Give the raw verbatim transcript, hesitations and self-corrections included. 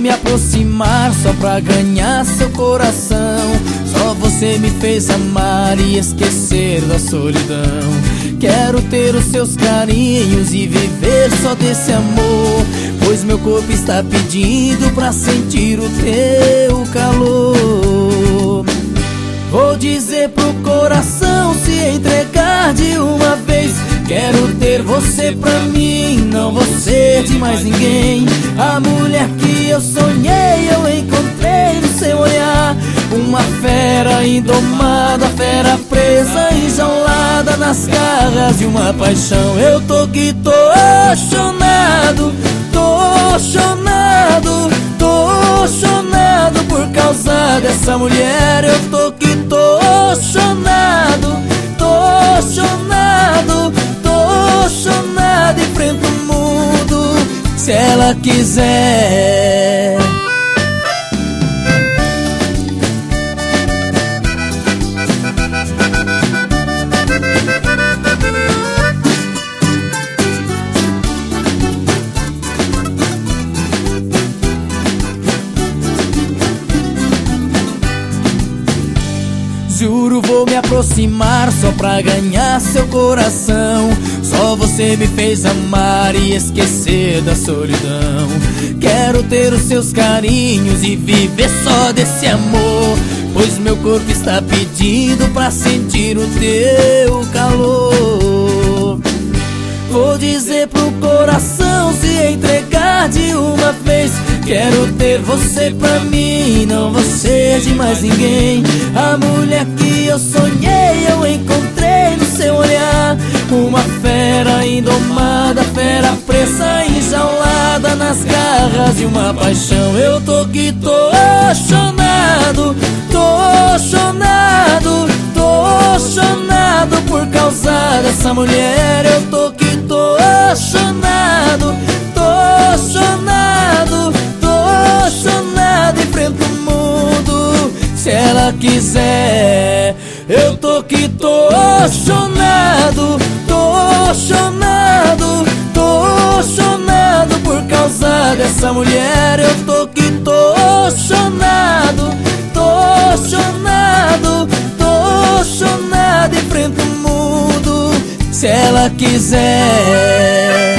me aproximar só pra ganhar seu coração. Só você me fez amar e esquecer da solidão. Quero ter os seus carinhos e viver só desse amor, pois meu corpo está pedindo pra sentir o teu calor. Vou dizer pro coração se entregar de uma vez. Quero ter você pra mim, não você de mais ninguém. A mulher que eu sonhei eu encontrei no seu olhar. Uma fera indomada, fera presa, enjaulada nas garras de uma paixão. Eu tô que tô chonado, tô chonado, tô chonado por causa dessa mulher. Eu tô que tô chonado, tô chonado, tô chonado, enfrento o mundo se ela quiser. Juro, vou me aproximar só pra ganhar seu coração. Só você me fez amar e esquecer da solidão. Quero ter os seus carinhos e viver só desse amor, pois meu corpo está pedindo pra sentir o teu calor. Vou dizer pro coração se entregar de uma vez. Quero ter você pra mim, não você de mais ninguém. A mulher que eu sonhei eu encontrei no seu olhar. Uma fera indomada, fera presa, enjaulada nas garras de uma paixão. Eu tô que tô chonado, tô chonado, tô chonado por causa dessa mulher. Eu tô que tô chonado, tô chonado, tô chonado, enfrento o mundo se ela quiser. Eu tô que tô chonado, tô chonado, tô chonado por causa dessa mulher. Eu tô que tô chonado, tô chonado, tô chonado, enfrento o mundo se ela quiser.